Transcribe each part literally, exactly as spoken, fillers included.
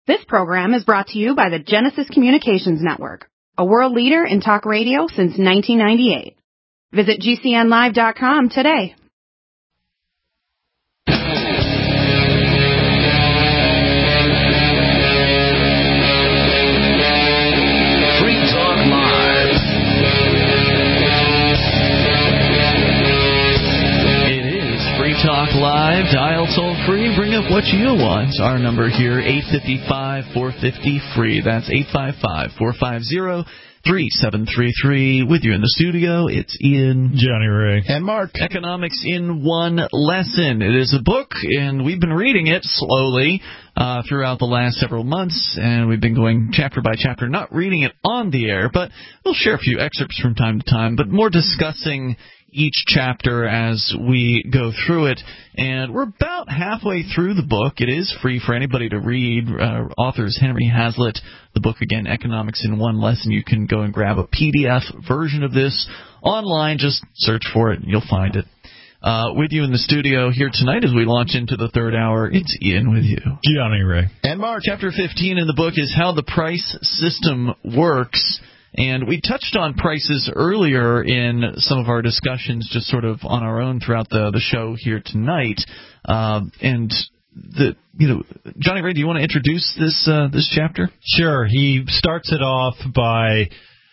This program is brought to you by the Genesis Communications Network, a world leader in talk radio since nineteen ninety-eight. Visit G C N live dot com today. Talk Live, dial toll free, bring up what you want. Our number here, eight five five, four five zero, free. That's eight five five, four five zero, three seven three three. With you in the studio, it's Ian, Johnny Ray, and Mark. Economics in One Lesson. It is a book, and we've been reading it slowly uh, throughout the last several months, and we've been going chapter by chapter, not reading it on the air, but we'll share a few excerpts from time to time, but more discussing each chapter as we go through it. And we're about halfway through the book. It is free for anybody to read. Uh, authors Henry Hazlitt. The book, again, Economics in One Lesson. You can go and grab a P D F version of this online. Just search for it and you'll find it. Uh, with you in the studio here tonight as we launch into the third hour, it's Ian with you. Johnny Ray. And Mark. Chapter fifteen in the book is How the Price System Works. And we touched on prices earlier in some of our discussions, just sort of on our own throughout the the show here tonight. Uh, and the you know, Johnny Ray, do you want to introduce this uh, this chapter? Sure. He starts it off by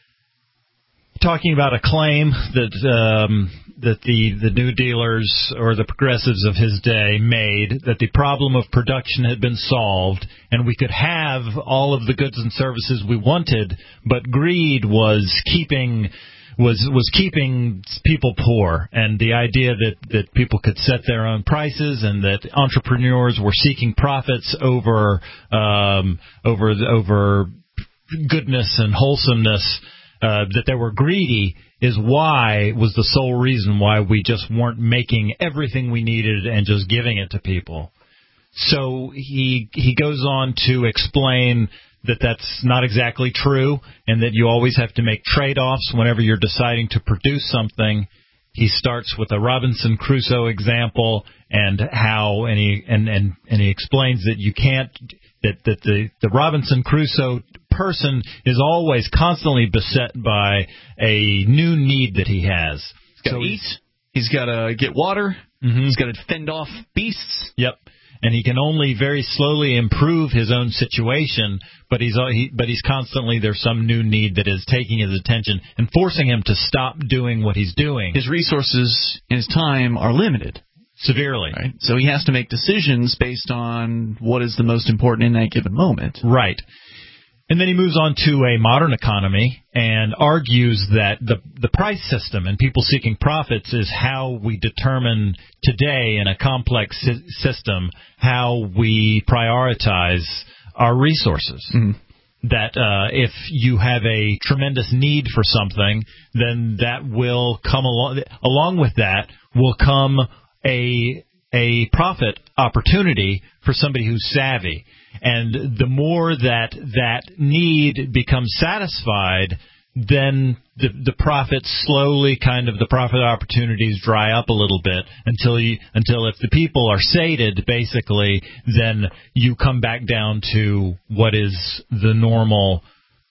talking about a claim that um, that the, the new dealers or the progressives of his day made, that the problem of production had been solved and we could have all of the goods and services we wanted, but greed was keeping was was keeping people poor, and the idea that, that people could set their own prices and that entrepreneurs were seeking profits over um, over over goodness and wholesomeness. Uh, that they were greedy is why was the sole reason why we just weren't making everything we needed and just giving it to people. So he he goes on to explain that that's not exactly true and that you always have to make trade-offs whenever you're deciding to produce something. He starts with a Robinson Crusoe example and how and he and, and, and he explains that you can't that, that the, the Robinson Crusoe person is always constantly beset by a new need that he has. He's got to eat. He's got to get water. Mm-hmm. He's got to fend off beasts. Yep. And he can only very slowly improve his own situation, but he's he, but he's constantly, there's some new need that is taking his attention and forcing him to stop doing what he's doing. His resources and his time are limited. Severely. Right? So he has to make decisions based on what is the most important in that given moment. Right. And then he moves on to a modern economy and argues that the the price system and people seeking profits is how we determine today in a complex si- system how we prioritize our resources. Mm-hmm. That uh, if you have a tremendous need for something, then that will come along. Along with that will come a a profit opportunity for somebody who's savvy. And the more that that need becomes satisfied, then the the profits slowly kind of the profit opportunities dry up a little bit until you until if the people are sated, basically, then you come back down to what is the normal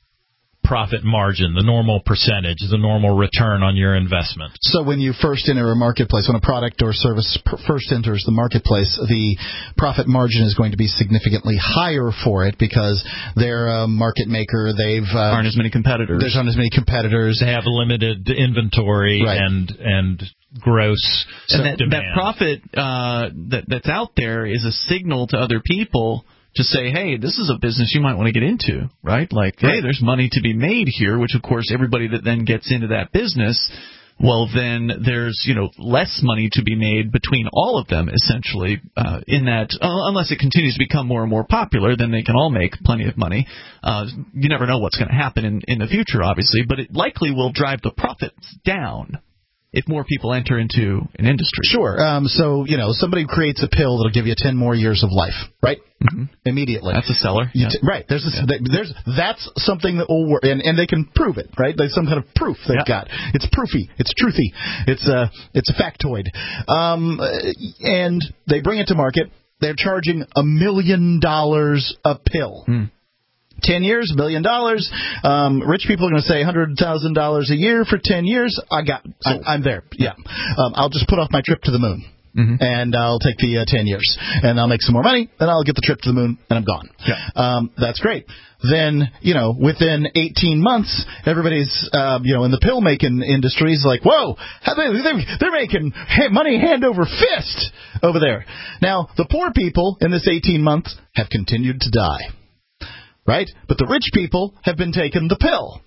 profit margin, the normal percentage, the normal return on your investment. So when you first enter a marketplace, when a product or service first enters the marketplace, the profit margin is going to be significantly higher for it because they're a market maker. They've uh, aren't as many competitors. There's aren't as many competitors. They have limited inventory right. and and gross and that, demand. that profit uh, that that's out there is a signal to other people to say, hey, this is a business you might want to get into, right? Like, hey, there's money to be made here, which, of course, everybody that then gets into that business, well, then there's, you know, less money to be made between all of them, essentially, uh, in that, uh, unless it continues to become more and more popular, then they can all make plenty of money. Uh, you never know what's going to happen in, in the future, obviously, but it likely will drive the profits down if more people enter into an industry. Sure. Um, so, you know, somebody creates a pill that'll give you ten more years of life, right? Mm-hmm. Immediately. That's a seller. Yeah. T- right. There's a, there's that's something that will work, and, and they can prove it, right? There's some kind of proof they've yeah. got. It's proofy. It's truthy. It's a it's a factoid. Um, and they bring it to market. they're charging a million dollars a pill. Hmm. Ten years, a million dollars. Um, rich people are going to say one hundred thousand dollars a year for ten years. I got, I, I'm there. Yeah. Um, I'll just put off my trip to the moon. Mm-hmm. And I'll take the uh, ten years, and I'll make some more money, then I'll get the trip to the moon, and I'm gone. Yeah. Um, that's great. Then, you know, within eighteen months, everybody's, uh, you know, in the pill-making industry is like, whoa, how they, they're, they're making money hand over fist over there. Now, the poor people in this eighteen months have continued to die, right? But the rich people have been taking the pill.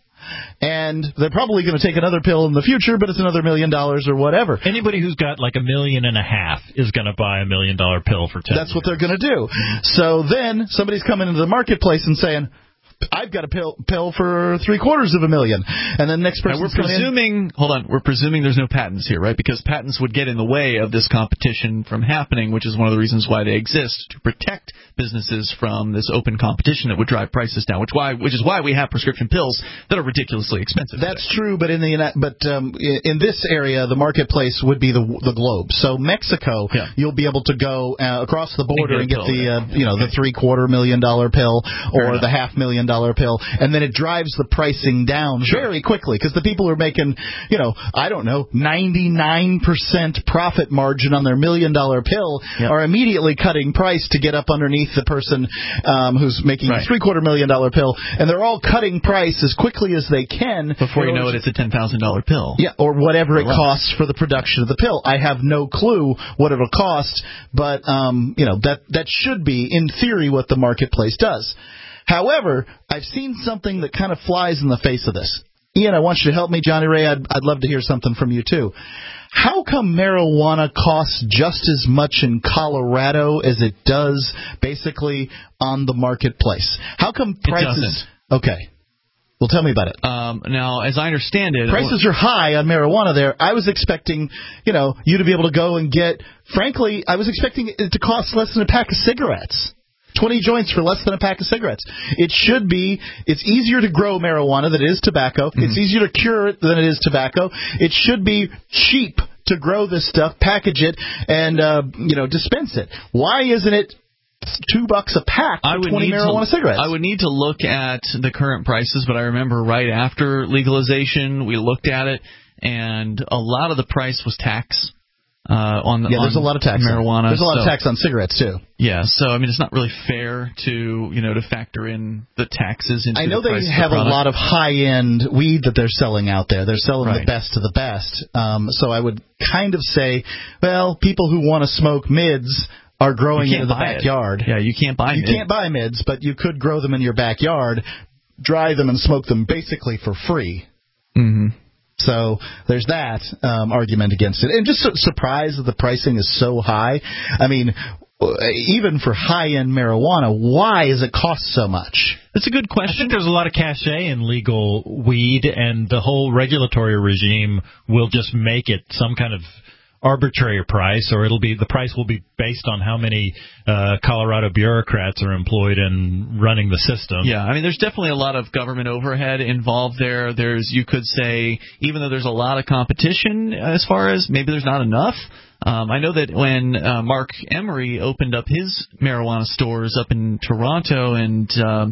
And they're probably going to take another pill in the future, but it's another million dollars or whatever. Anybody who's got like a million and a half is going to buy a million dollar pill for ten That's years. what they're going to do. So then somebody's coming into the marketplace and saying, I've got a pill pill for three quarters of a million. And then next person. We're presuming, hold on, we're presuming there's no patents here, right? Because patents would get in the way of this competition from happening, which is one of the reasons why they exist, to protect businesses from this open competition that would drive prices down, which why which is why we have prescription pills that are ridiculously expensive. That's today. True, but in the but um, in this area, the marketplace would be the the globe. So Mexico, yeah. you'll be able to go uh, across the border and get, and get the uh, you know the three quarter million dollar pill or the half million dollar pill, and then it drives the pricing down sure. very quickly because the people who are making, you know, I don't know, ninety-nine percent profit margin on their million dollar pill yep. are immediately cutting price to get up underneath the person um, who's making right. a three quarter million dollar pill, and they're all cutting price as quickly as they can. Before you know it, it's a ten thousand dollar pill. Yeah, or whatever or it less. costs for the production of the pill. I have no clue what it'll cost, but um, you know that that should be, in theory, what the marketplace does. However, I've seen something that kind of flies in the face of this. Ian, I want you to help me. Johnny Ray, I'd, I'd love to hear something from you, too. How come marijuana costs just as much in Colorado as it does basically on the marketplace? How come prices... It doesn't. Okay. Well, tell me about it. Um, now, as I understand it... Prices are high on marijuana there. I was expecting, you know, you to be able to go and get... Frankly, I was expecting it to cost less than a pack of cigarettes. twenty joints for less than a pack of cigarettes. It should be, it's easier to grow marijuana than it is tobacco. Mm-hmm. It's easier to cure it than it is tobacco. It should be cheap to grow this stuff, package it, and, uh, you know, dispense it. Why isn't it two bucks a pack for twenty marijuana to, cigarettes? I would need to look at the current prices, but I remember right after legalization, we looked at it, and a lot of the price was tax. Uh, on the, yeah, there's on a lot of tax marijuana. On, there's a lot so, of tax on cigarettes too. Yeah, so I mean, it's not really fair to you know to factor in the taxes into. I know the they price have of the a lot of high-end weed that they're selling out there. They're selling right. the best of the best. Um, so I would kind of say, well, people who want to smoke mids are growing into the backyard. It. Yeah, you can't buy. You mid. can't buy mids, but you could grow them in your backyard, dry them, and smoke them basically for free. Mm-hmm. So there's that um, argument against it. And just su- surprised that the pricing is so high. I mean, even for high-end marijuana, why does it cost so much? That's a good question. I think there's a lot of cachet in legal weed, and the whole regulatory regime will just make it some kind of arbitrary price, or it'll be the price will be based on how many uh, Colorado bureaucrats are employed in running the system. Yeah, I mean, there's definitely a lot of government overhead involved there. There's, you could say, even though there's a lot of competition as far as maybe there's not enough. Um, I know that when uh, Mark Emery opened up his marijuana stores up in Toronto and uh,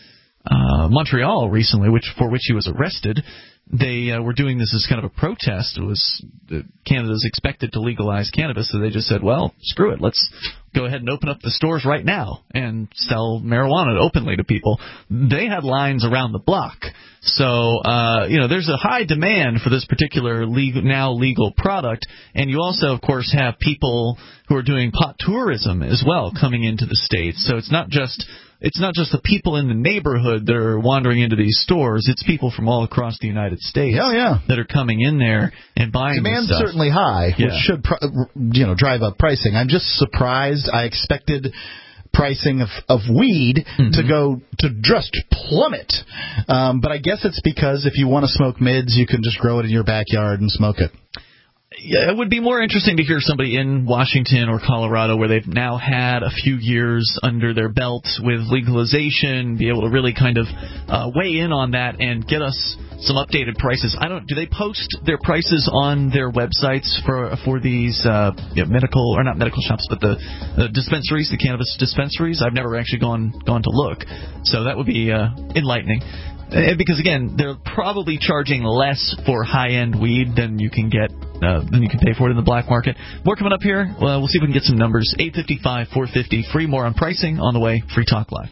uh, Montreal recently, which for which he was arrested, they uh, were doing this as kind of a protest. It was uh, Canada's expected to legalize cannabis, so they just said, well, screw it, let's go ahead and open up the stores right now and sell marijuana openly to people. They had lines around the block. So, uh, you know, there's a high demand for this particular legal, now legal product, and you also, of course, have people who are doing pot tourism as well coming into the States. So it's not just... It's not just the people in the neighborhood that are wandering into these stores. It's people from all across the United States oh, yeah. that are coming in there and buying Demand's this stuff. certainly high, yeah. which should you know drive up pricing. I'm just surprised. I expected pricing of, of weed mm-hmm. to go to just plummet. Um, but I guess it's because if you want to smoke mids, you can just grow it in your backyard and smoke it. Yeah, it would be more interesting to hear somebody in Washington or Colorado where they've now had a few years under their belt with legalization, be able to really kind of uh, weigh in on that and get us some updated prices. I don't. Do they post their prices on their websites for for these uh, you know, medical or not medical shops, but the, the dispensaries, the cannabis dispensaries? I've never actually gone gone to look, so that would be uh, enlightening. Because again, they're probably charging less for high-end weed than you can get, uh, than you can pay for it in the black market. More coming up here. Well, we'll see if we can get some numbers. eight fifty-five, four fifty, free. More on pricing on the way. Free Talk Live.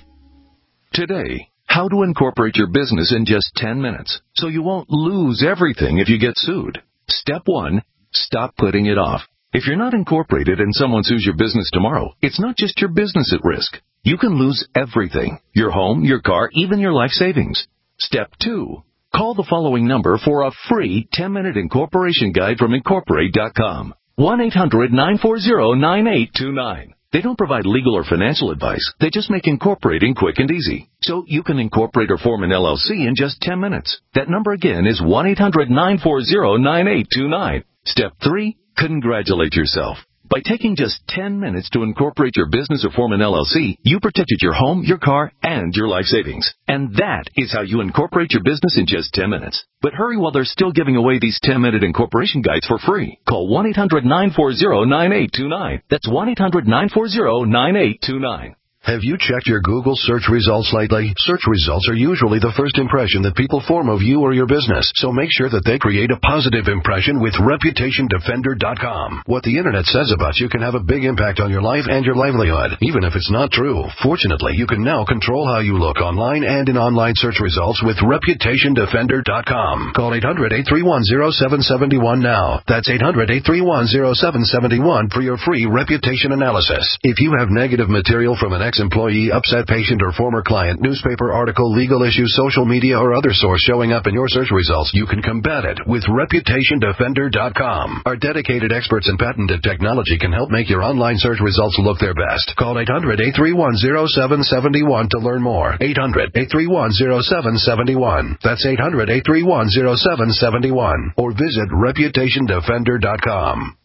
Today, how to incorporate your business in just ten minutes so you won't lose everything if you get sued. Step one, stop putting it off. If you're not incorporated and someone sues your business tomorrow, it's not just your business at risk. You can lose everything: your home, your car, even your life savings. Step two, call the following number for a free ten-minute incorporation guide from Incorporate dot com. one eight hundred nine four zero nine eight two nine. They don't provide legal or financial advice. They just make incorporating quick and easy. So you can incorporate or form an L L C in just ten minutes. That number again is one eight hundred nine four zero nine eight two nine. Step three, congratulate yourself. By taking just ten minutes to incorporate your business or form an L L C, you protected your home, your car, and your life savings. And that is how you incorporate your business in just ten minutes. But hurry while they're still giving away these ten-minute incorporation guides for free. Call one eight hundred nine four zero nine eight two nine. That's one eight hundred nine four zero nine eight two nine. Have you checked your Google search results lately? Search results are usually the first impression that people form of you or your business, so make sure that they create a positive impression with Reputation Defender dot com. What the Internet says about you can have a big impact on your life and your livelihood, even if it's not true. Fortunately, you can now control how you look online and in online search results with Reputation Defender dot com. Call eight hundred eight three one zero seven seven one now. That's eight hundred eight three one zero seven seven one for your free reputation analysis. If you have negative material from an ex employee, upset patient, or former client, newspaper article, legal issue, social media, or other source showing up in your search results, you can combat it with Reputation Defender dot com. Our dedicated experts in patented technology can help make your online search results look their best. Call eight hundred eight three one zero seven seven one to learn more. eight hundred eight three one zero seven seven one. That's eight hundred eight three one zero seven seven one. Or visit Reputation Defender dot com.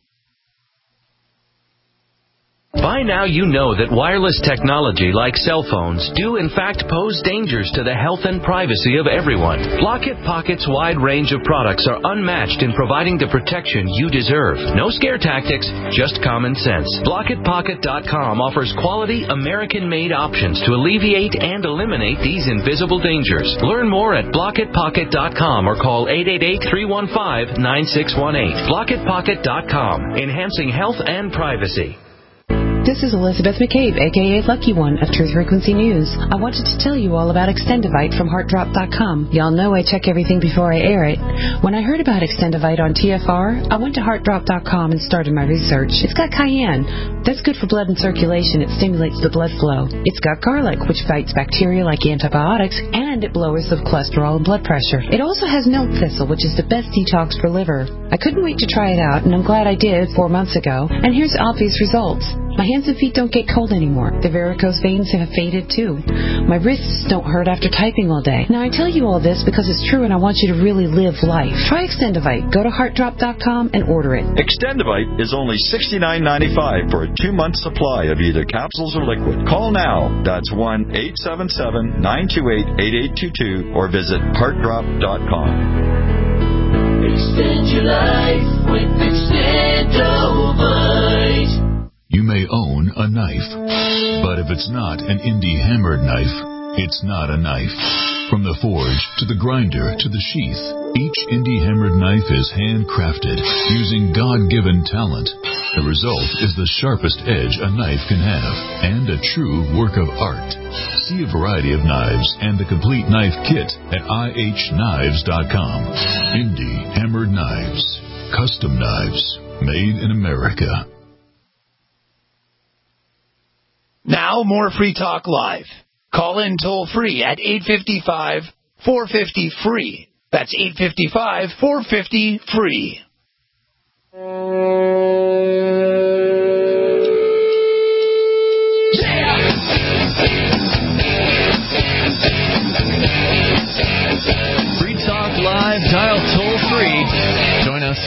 By now you know that wireless technology like cell phones do in fact pose dangers to the health and privacy of everyone. Blockit Pocket's wide range of products are unmatched in providing the protection you deserve. No scare tactics, just common sense. Blockit Pocket dot com offers quality American-made options to alleviate and eliminate these invisible dangers. Learn more at Blockit Pocket dot com or call eight eight eight, three one five, nine six one eight. Blockit Pocket dot com, enhancing health and privacy. This is Elizabeth McCabe, a k a. Lucky One of Truth Frequency News. I wanted to tell you all about Extendivite from Heart Drop dot com. Y'all know I check everything before I air it. When I heard about Extendivite on T F R, I went to Heart Drop dot com and started my research. It's got cayenne. That's good for blood and circulation. It stimulates the blood flow. It's got garlic, which fights bacteria like antibiotics, and it lowers the cholesterol and blood pressure. It also has milk thistle, which is the best detox for liver. I couldn't wait to try it out, and I'm glad I did four months ago. And here's the obvious results. My hands and feet don't get cold anymore. The varicose veins have faded too. My wrists don't hurt after typing all day. Now I tell you all this because it's true and I want you to really live life. Try Extendivite. Go to Heart Drop dot com and order it. Extendivite is only sixty-nine ninety-five for a two-month supply of either capsules or liquid. Call now. That's one eight seven seven, nine two eight, eight eight two two or visit Heart Drop dot com. Extend your life with Extendivite. You may own a knife, but if it's not an indie hammered knife, it's not a knife. From the forge to the grinder to the sheath, each indie hammered knife is handcrafted using God-given talent. The result is the sharpest edge a knife can have and a true work of art. See a variety of knives and the complete knife kit at I H knives dot com. Indie hammered knives. Custom knives made in America. Now, more Free Talk Live. Call in toll-free at eight five five, four five zero, free. That's eight five five, four five zero, free. Free Talk Live, dial toll-free. Join us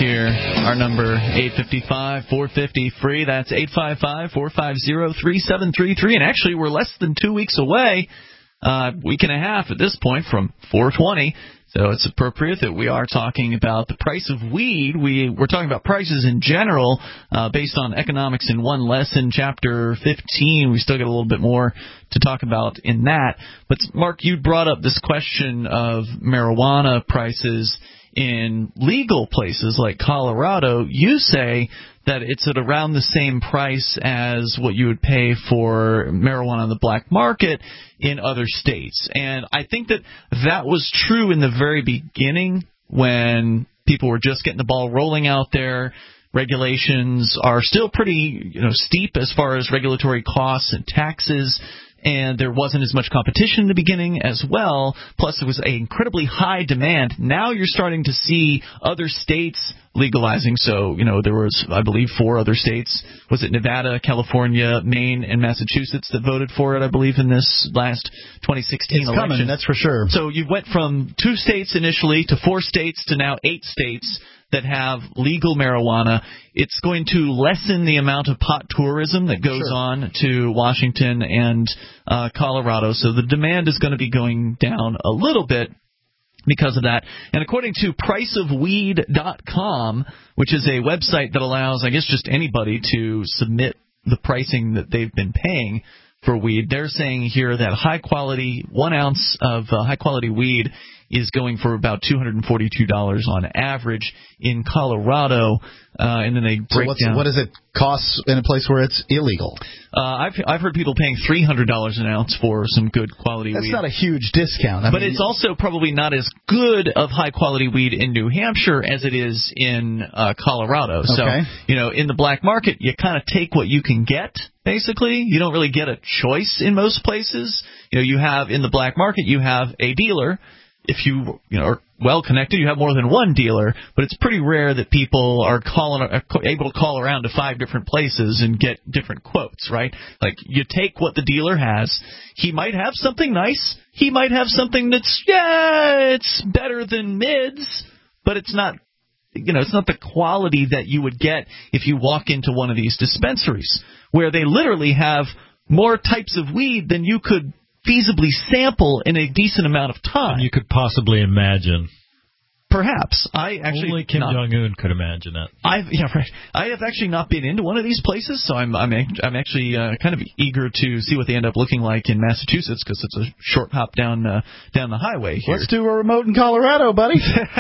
here. Our number, eight five five, four five zero, free. That's eight five five, four five zero, three seven three three. And actually, we're less than two weeks away, a uh, week and a half at this point, from four twenty. So it's appropriate that we are talking about the price of weed. We, we're talking about prices in general uh, based on economics in one lesson, chapter fifteen. We still got a little bit more to talk about in that. But, Mark, you brought up this question of marijuana prices in legal places like Colorado. You say that it's at around the same price as what you would pay for marijuana on the black market in other states. And I think that that was true in the very beginning when people were just getting the ball rolling out there. Regulations are still pretty, you know, steep as far as regulatory costs and taxes, and there wasn't as much competition in the beginning as well. Plus, there was an incredibly high demand. Now you're starting to see other states legalizing. So, you know, there was, I believe, four other states. Was it Nevada, California, Maine, and Massachusetts that voted for it, I believe, in this last twenty sixteen it's election? Coming, that's for sure. So you went from two states initially to four states to now eight states that have legal marijuana. It's going to lessen the amount of pot tourism that goes sure. on to Washington and uh, Colorado. So the demand is going to be going down a little bit because of that. And according to price of weed dot com, which is a website that allows, I guess, just anybody to submit the pricing that they've been paying for weed, they're saying here that high quality, one ounce of uh, high quality weed is going for about two hundred forty-two dollars on average in Colorado, uh, and then they break so what's, down. What does it cost in a place where it's illegal? Uh, I've I've heard people paying three hundred dollars an ounce for some good quality That's weed. That's not a huge discount. I but mean, it's also probably not as good of high quality weed in New Hampshire as it is in uh, Colorado. Okay. So, you know, in the black market, you kind of take what you can get. Basically, you don't really get a choice in most places. You know, you have in the black market, you have a dealer. If you, you know, are well connected, you have more than one dealer, but it's pretty rare that people are calling, are able to call around to five different places and get different quotes, right? Like, you take what the dealer has. He might have something nice. He might have something that's, yeah, it's better than mids, but it's not, you know, it's not the quality that you would get if you walk into one of these dispensaries, where they literally have more types of weed than you could feasibly sample in a decent amount of time. And you could possibly imagine. Perhaps. I actually Only Kim Jong-un could imagine that. I've yeah right. I have actually not been into one of these places, so I'm I'm I'm actually uh, kind of eager to see what they end up looking like in Massachusetts, because it's a short hop down uh, down the highway here. Let's do a remote in Colorado, buddy.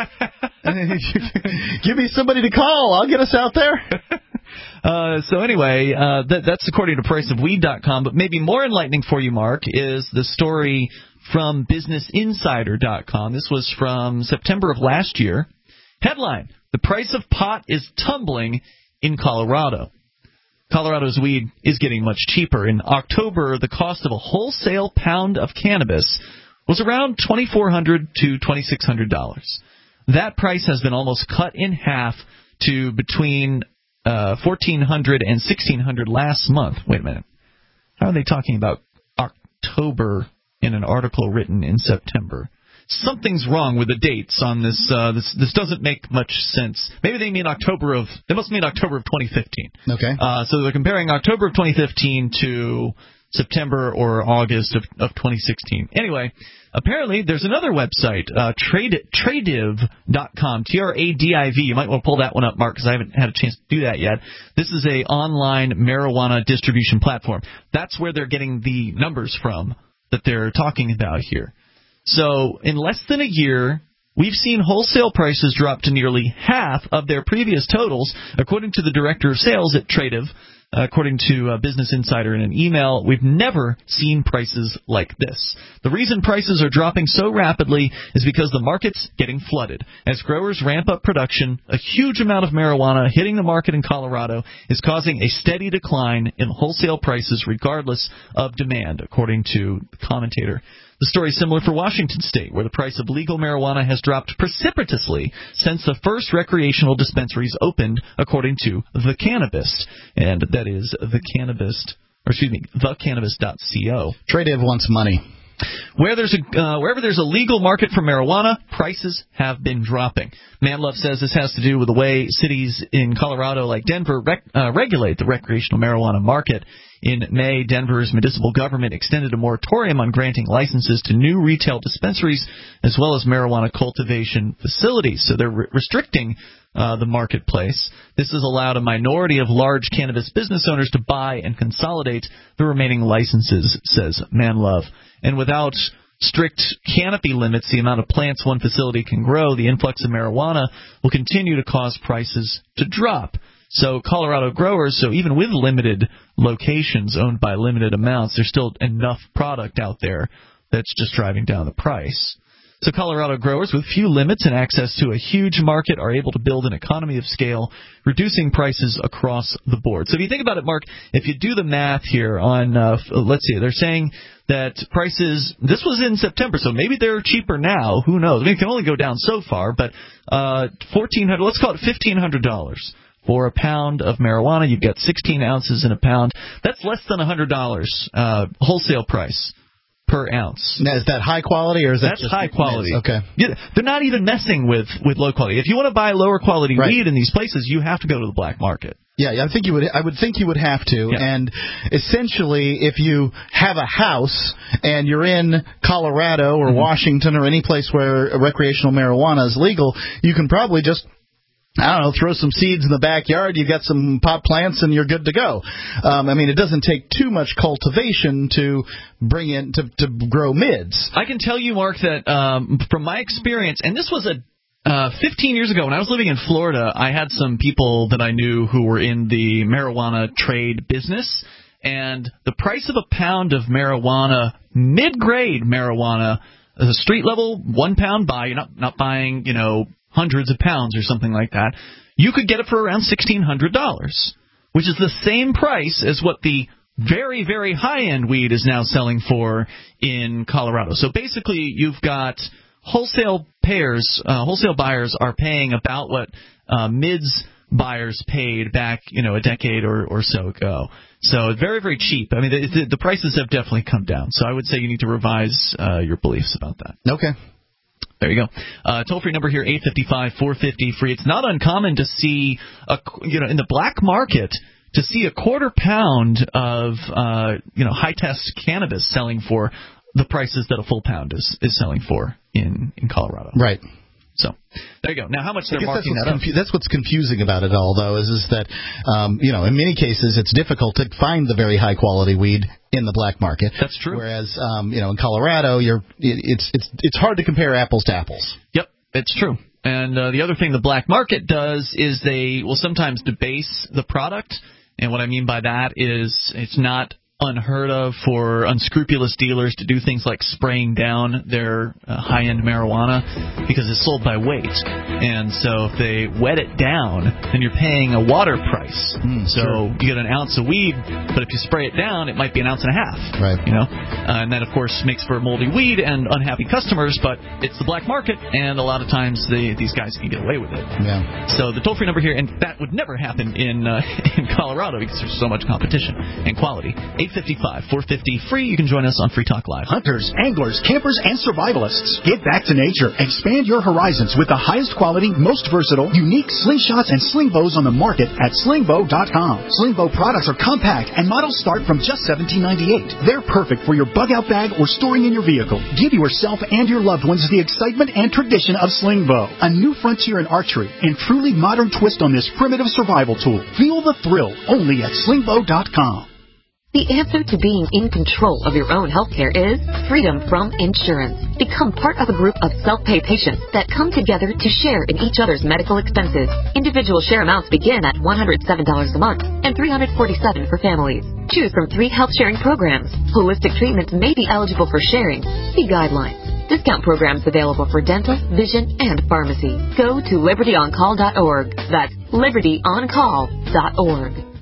Give me somebody to call. I'll get us out there. Uh, so anyway, uh, that, that's according to price of weed dot com. But maybe more enlightening for you, Mark, is the story from business insider dot com. This was from September of last year. Headline: The price of pot is tumbling in Colorado. Colorado's weed is getting much cheaper. In October, the cost of a wholesale pound of cannabis was around twenty-four hundred to twenty-six hundred dollars. That price has been almost cut in half to between Uh, fourteen hundred and sixteen hundred last month. Wait a minute. How are they talking about October in an article written in September? Something's wrong with the dates on this. Uh, this this doesn't make much sense. Maybe they mean October of. They must mean October of twenty fifteen. Okay. Uh, so they're comparing October of twenty fifteen to September or August of, of twenty sixteen. Anyway, apparently there's another website, uh, trade, tradiv dot com, T R A D I V. You might want to pull that one up, Mark, because I haven't had a chance to do that yet. This is a online marijuana distribution platform. That's where they're getting the numbers from that they're talking about here. So in less than a year, we've seen wholesale prices drop to nearly half of their previous totals, according to the director of sales at Tradiv. According to uh, Business Insider in an email, we've never seen prices like this. The reason prices are dropping so rapidly is because the market's getting flooded. As growers ramp up production, a huge amount of marijuana hitting the market in Colorado is causing a steady decline in wholesale prices regardless of demand, according to the commentator. The story is similar for Washington State, where the price of legal marijuana has dropped precipitously since the first recreational dispensaries opened, according to The Cannabist. And that is The Cannabist, or excuse me, the cannabist dot co. Tradiv wants money. Where there's a, uh, wherever there's a legal market for marijuana, prices have been dropping. Manlove says this has to do with the way cities in Colorado like Denver rec- uh, regulate the recreational marijuana market. In May, Denver's municipal government extended a moratorium on granting licenses to new retail dispensaries as well as marijuana cultivation facilities. So they're re- restricting uh, the marketplace. This has allowed a minority of large cannabis business owners to buy and consolidate the remaining licenses, says Manlove. And without strict canopy limits, the amount of plants one facility can grow, the influx of marijuana will continue to cause prices to drop. So Colorado growers, so even with limited locations owned by limited amounts, there's still enough product out there that's just driving down the price. So Colorado growers with few limits and access to a huge market are able to build an economy of scale, reducing prices across the board. So if you think about it, Mark, if you do the math here on, uh, let's see, they're saying that prices, this was in September, so maybe they're cheaper now. Who knows? I mean, it can only go down so far, but uh, fourteen hundred dollars, let's call it fifteen hundred dollars. For a pound of marijuana, you've got sixteen ounces in a pound. That's less than one hundred dollars uh, wholesale price per ounce. Now, is that high quality or is that That's just high quality? Okay. Yeah, they're not even messing with, with low quality. If you want to buy lower quality right. weed in these places, you have to go to the black market. Yeah, I think you would. I would think you would have to. Yeah. And essentially, if you have a house and you're in Colorado or mm-hmm. Washington or any place where recreational marijuana is legal, you can probably just, I don't know, throw some seeds in the backyard, you got some pot plants, and you're good to go. Um, I mean, it doesn't take too much cultivation to bring in, to, to grow mids. I can tell you, Mark, that um, from my experience, and this was a uh, fifteen years ago when I was living in Florida, I had some people that I knew who were in the marijuana trade business, and the price of a pound of marijuana, mid-grade marijuana, a street level, one pound buy, you're not, not buying, you know, hundreds of pounds or something like that, you could get it for around sixteen hundred dollars, which is the same price as what the very, very high-end weed is now selling for in Colorado. So basically, you've got wholesale payers, uh, wholesale buyers are paying about what uh, mids buyers paid back, you know, a decade or, or so ago. So very, very cheap. I mean, the, the, the prices have definitely come down. So I would say you need to revise uh, your beliefs about that. Okay. There you go. Uh, toll-free number here, eight five five, four five zero, free. It's not uncommon to see, a, you know, in the black market, to see a quarter pound of, uh, you know, high-test cannabis selling for the prices that a full pound is, is selling for in, in Colorado. Right. So there you go. Now, how much they're marking that's that up? Confu- that's what's confusing about it all, though, is, is that, um, you know, in many cases it's difficult to find the very high-quality weed in the black market. That's true. Whereas, um, you know, in Colorado, you're it, it's it's it's hard to compare apples to apples. Yep, it's true. And uh, the other thing the black market does is they will sometimes debase the product. And what I mean by that is it's not unheard of for unscrupulous dealers to do things like spraying down their uh, high-end marijuana because it's sold by weight. And so if they wet it down, then you're paying a water price. Mm, so sure. You get an ounce of weed, but if you spray it down, it might be an ounce and a half. Right. You know, uh, and that, of course, makes for moldy weed and unhappy customers, but it's the black market, and a lot of times they, these guys can get away with it. Yeah. So the toll-free number here, and that would never happen in uh, in Colorado because there's so much competition and quality. eight five five, four five zero, free. You can join us on Free Talk Live. Hunters, anglers, campers, and survivalists. Get back to nature. Expand your horizons with the highest quality, most versatile, unique slingshots and sling bows on the market at sling bow dot com. Sling bow products are compact and models start from just seventeen ninety-eight. They're perfect for your bug-out bag or storing in your vehicle. Give yourself and your loved ones the excitement and tradition of sling bow, a new frontier in archery and truly modern twist on this primitive survival tool. Feel the thrill only at sling bow dot com. The answer to being in control of your own healthcare is freedom from insurance. Become part of a group of self-pay patients that come together to share in each other's medical expenses. Individual share amounts begin at one hundred seven dollars a month and three hundred forty-seven dollars for families. Choose from three health-sharing programs. Holistic treatments may be eligible for sharing. See guidelines. Discount programs available for dental, vision, and pharmacy. Go to liberty on call dot org. That's liberty on call dot org.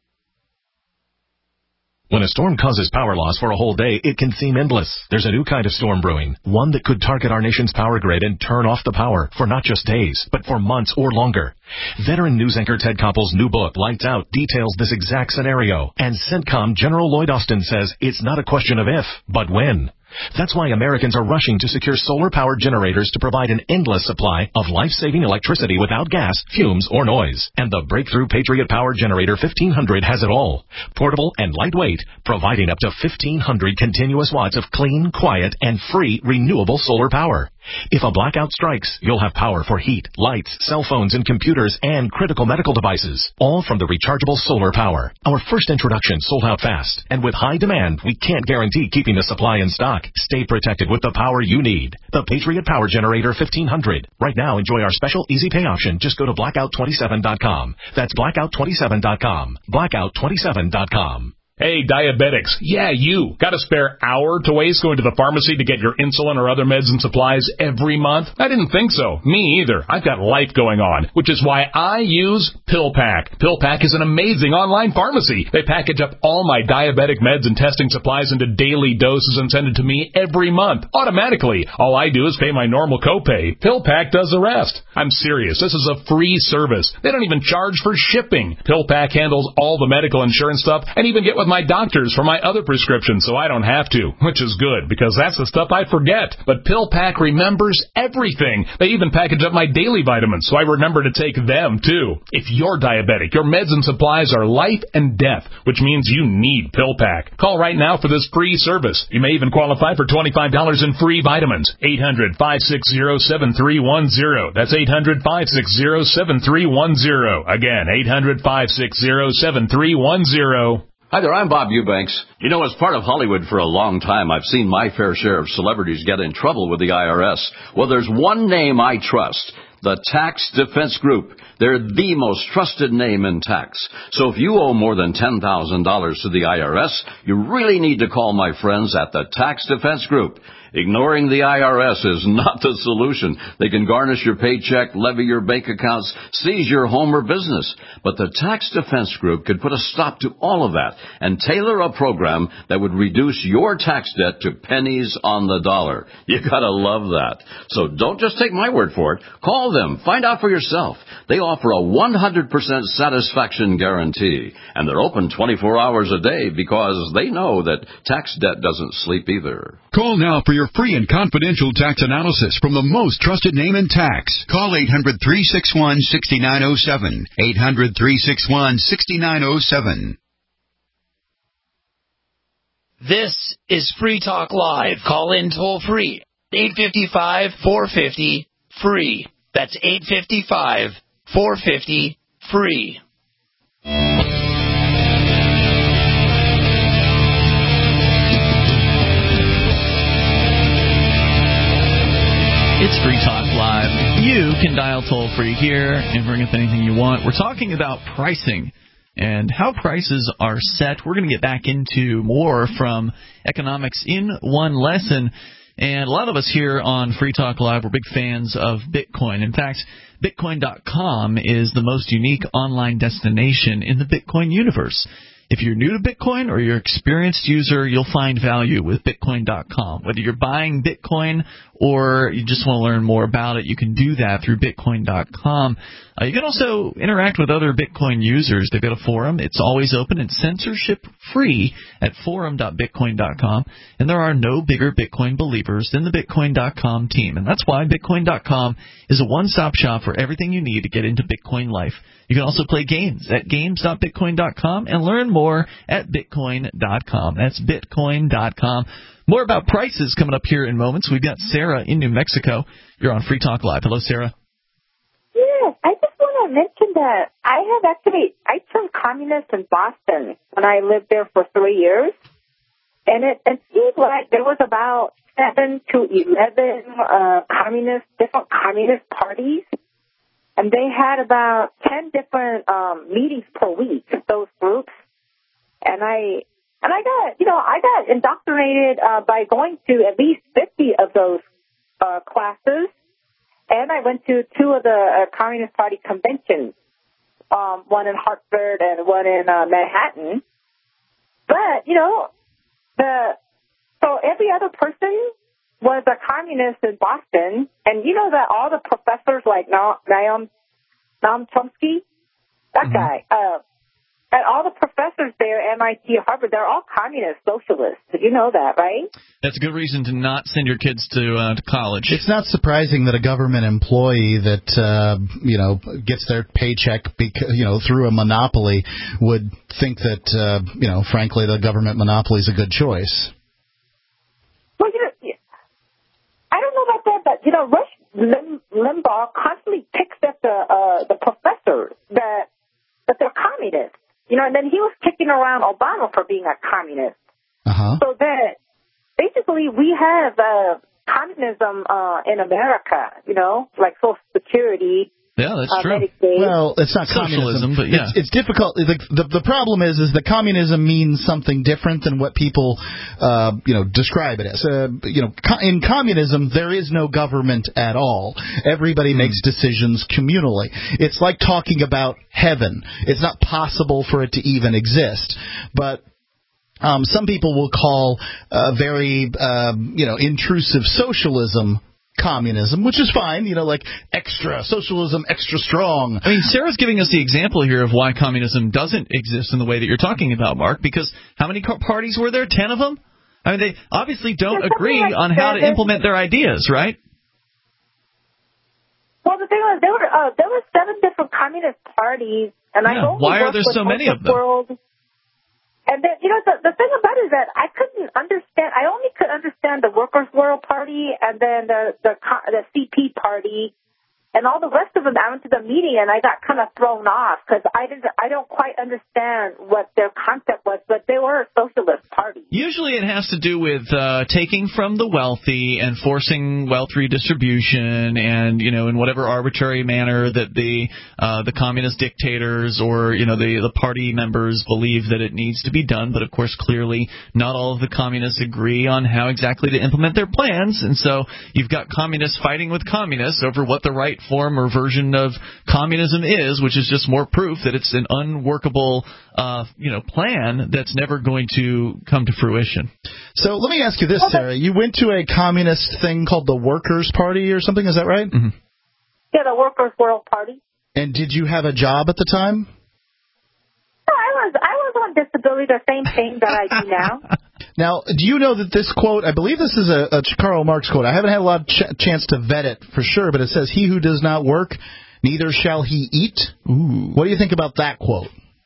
When a storm causes power loss for a whole day, it can seem endless. There's a new kind of storm brewing, one that could target our nation's power grid and turn off the power for not just days, but for months or longer. Veteran news anchor Ted Koppel's new book, Lights Out, details this exact scenario. And CENTCOM General Lloyd Austin says it's not a question of if, but when. That's why Americans are rushing to secure solar-powered generators to provide an endless supply of life-saving electricity without gas, fumes, or noise. And the breakthrough Patriot Power Generator fifteen hundred has it all. Portable and lightweight, providing up to fifteen hundred continuous watts of clean, quiet, and free renewable solar power. If a blackout strikes, you'll have power for heat, lights, cell phones, and computers, and critical medical devices, all from the rechargeable solar power. Our first introduction sold out fast, and with high demand, we can't guarantee keeping the supply in stock. Stay protected with the power you need. The Patriot Power Generator fifteen hundred. Right now, enjoy our special easy pay option. Just go to blackout twenty-seven dot com. That's blackout twenty-seven dot com. blackout twenty-seven dot com. Hey, diabetics. Yeah, you. Got a spare hour to waste going to the pharmacy to get your insulin or other meds and supplies every month? I didn't think so. Me either. I've got life going on, which is why I use PillPack. PillPack is an amazing online pharmacy. They package up all my diabetic meds and testing supplies into daily doses and send it to me every month, automatically. All I do is pay my normal copay. PillPack does the rest. I'm serious. This is a free service. They don't even charge for shipping. PillPack handles all the medical insurance stuff and even get with my doctors for my other prescriptions so I don't have to, which is good because that's the stuff I forget. But PillPack remembers everything. They even package up my daily vitamins so I remember to take them too. If you're diabetic, your meds and supplies are life and death, which means you need PillPack. Call right now for this free service. You may even qualify for twenty-five dollars in free vitamins. eight hundred, five six zero, seven three one zero. That's eight hundred, five six zero, seven three one zero. Again, eight hundred, five six zero, seven three one zero. Hi there, I'm Bob Eubanks. You know, as part of Hollywood for a long time, I've seen my fair share of celebrities get in trouble with the I R S. Well, there's one name I trust, the Tax Defense Group. They're the most trusted name in tax. So if you owe more than ten thousand dollars to the I R S, you really need to call my friends at the Tax Defense Group. Ignoring the I R S is not the solution. They can garnish your paycheck, levy your bank accounts, seize your home or business. But the Tax Defense Group could put a stop to all of that and tailor a program that would reduce your tax debt to pennies on the dollar. You gotta love that. So don't just take my word for it. Call them. Find out for yourself. They offer a one hundred percent satisfaction guarantee. And they're open twenty-four hours a day because they know that tax debt doesn't sleep either. Call now for your free and confidential tax analysis from the most trusted name in tax. Call eight hundred, three six one, six nine zero seven. eight hundred, three six one, six nine zero seven. This is Free Talk Live. Call in toll free. eight five five, four five zero, free. That's eight five five, four five zero, free. It's Free Talk Live. You can dial toll-free here and bring up anything you want. We're talking about pricing and how prices are set. We're going to get back into more from Economics in One Lesson. And a lot of us here on Free Talk Live are big fans of Bitcoin. In fact, Bitcoin dot com is the most unique online destination in the Bitcoin universe. If you're new to Bitcoin or you're an experienced user, you'll find value with Bitcoin dot com. Whether you're buying Bitcoin or you just want to learn more about it, you can do that through Bitcoin dot com. Uh, you can also interact with other Bitcoin users. They've got a forum. It's always open and censorship-free at forum dot bitcoin dot com. And there are no bigger Bitcoin believers than the Bitcoin dot com team. And that's why Bitcoin dot com is a one-stop shop for everything you need to get into Bitcoin life. You can also play games at games dot bitcoin dot com and learn more at bitcoin dot com. That's bitcoin dot com. More about prices coming up here in moments. We've got Sarah in New Mexico. You're on Free Talk Live. Hello, Sarah. Yes, I just want to mention that I have actually, I turned communist in Boston when I lived there for three years. And it, it seemed like there was about seven to eleven uh, communist, different communist parties. And they had about ten different um, meetings per week, those groups. And I and I got, you know, I got indoctrinated uh, by going to at least fifty of those uh, classes. And I went to two of the uh, Communist Party conventions, um, one in Hartford and one in uh, Manhattan. But, you know, the so every other person was a communist in Boston, and you know that all the professors like Noam, Noam Chomsky, that mm-hmm. guy, uh, And all the professors there, M I T, Harvard, they're all communist socialists. Did you know that, right? That's a good reason to not send your kids to uh, to college. It's not surprising that a government employee that uh, you know gets their paycheck because, you know through a monopoly would think that uh, you know frankly the government monopoly is a good choice. Well, you know, I don't know about that, but you know, Rush Lim- Limbaugh constantly picks at the uh, the professors that that they're communists. You know, and then he was kicking around Obama for being a communist. Uh-huh. So that basically we have uh, communism uh, in America, you know, like Social Security. Yeah, that's uh, true. Medicaid. Well, it's not socialism, communism, but yeah. It's, it's difficult. The, the the problem is, is that communism means something different than what people, uh, you know, describe it as. Uh, you know, co- in communism, there is no government at all. Everybody mm. makes decisions communally. It's like talking about heaven. It's not possible for it to even exist. But um, some people will call uh, very, uh, you know, intrusive socialism communism, which is fine, you know, like extra socialism, extra strong. I mean, Sarah's giving us the example here of why communism doesn't exist in the way that you're talking about, Mark, because how many parties were there? Ten of them? I mean, they obviously don't agree like on how to implement their ideas, right? Well, the thing was, there were uh, there were seven different communist parties, and yeah. I only why are there with so many of them? World. And then, you know, the, the thing about it is that I couldn't understand, I only could understand the Workers' World Party and then the, the, the C P Party and all the rest of them. I went to the meeting and I got kind of thrown off because I didn't, I don't quite understand what their concept was, but they were a socialist party. Usually it has to do with uh, taking from the wealthy and forcing wealth redistribution and, you know, in whatever arbitrary manner that the uh, the communist dictators or, you know, the, the party members believe that it needs to be done. But, of course, clearly not all of the communists agree on how exactly to implement their plans. And so you've got communists fighting with communists over what the right form or version of communism is, which is just more proof that it's an unworkable uh, you know, plan that's never going to come to fruition. So let me ask you this, Sarah. You went to a communist thing called the Workers' Party or something, is that right? Mm-hmm. Yeah, the Workers' World Party. And did you have a job at the time? No, I was I was on disability, the same thing that I do now. Now, do you know that this quote, I believe this is a, a Karl Marx quote. I haven't had a lot of ch- chance to vet it for sure, but it says, "He who does not work, neither shall he eat." Ooh. What do you think about that quote?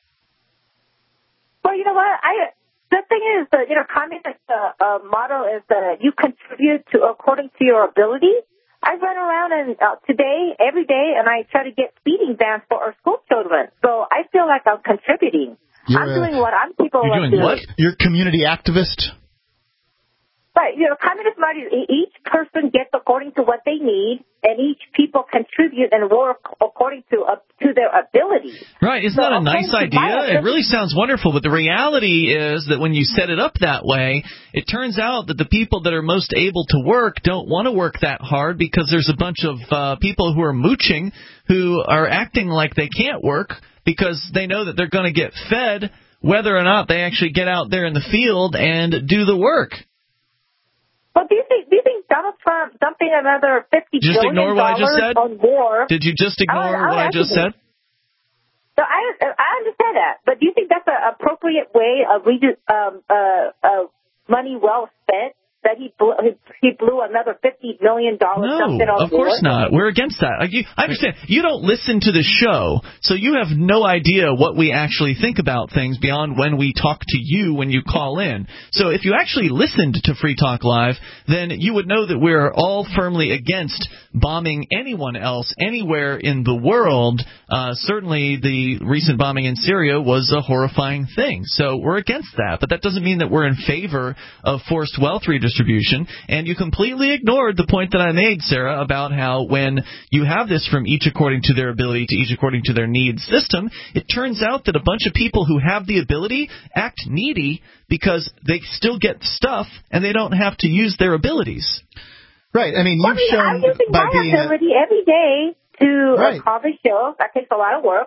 Well, you know what? I the thing is, the you know, communist uh, uh, motto is that you contribute to according to your ability. I run around and uh, today, every day, and I try to get speeding bans for our school children. So I feel like I'm contributing. You're I'm doing what I'm people you're are doing. doing. What? You're a community activist? Right. You know, communist party, each person gets according to what they need, and each people contribute and work according to uh, to their ability. Right. Isn't so, that a nice idea? It really sounds wonderful, but the reality is that when you set it up that way, it turns out that the people that are most able to work don't want to work that hard because there's a bunch of uh, people who are mooching who are acting like they can't work because they know that they're going to get fed whether or not they actually get out there in the field and do the work. Well, do you think do you think Donald Trump dumping another fifty just billion ignore what I just said? On war? Did you just ignore I, I, what I, I just said? So I I understand that, but do you think that's an appropriate way of re- um, uh, uh, money well spent? That he blew, he blew another fifty million dollars. No, of course not. We're against that. Like you, I understand. You don't listen to the show, so you have no idea what we actually think about things beyond when we talk to you when you call in. So if you actually listened to Free Talk Live, then you would know that we're all firmly against bombing anyone else anywhere in the world. Uh, certainly the recent bombing in Syria was a horrifying thing. So we're against that. But that doesn't mean that we're in favor of forced wealth redistribution. And you completely ignored the point that I made, Sarah, about how when you have this from each according to their ability to each according to their needs system, it turns out that a bunch of people who have the ability act needy because they still get stuff and they don't have to use their abilities. Right. I mean, you've I mean, shown I'm using by my being ability every day to right. uh, call the show. That takes a lot of work.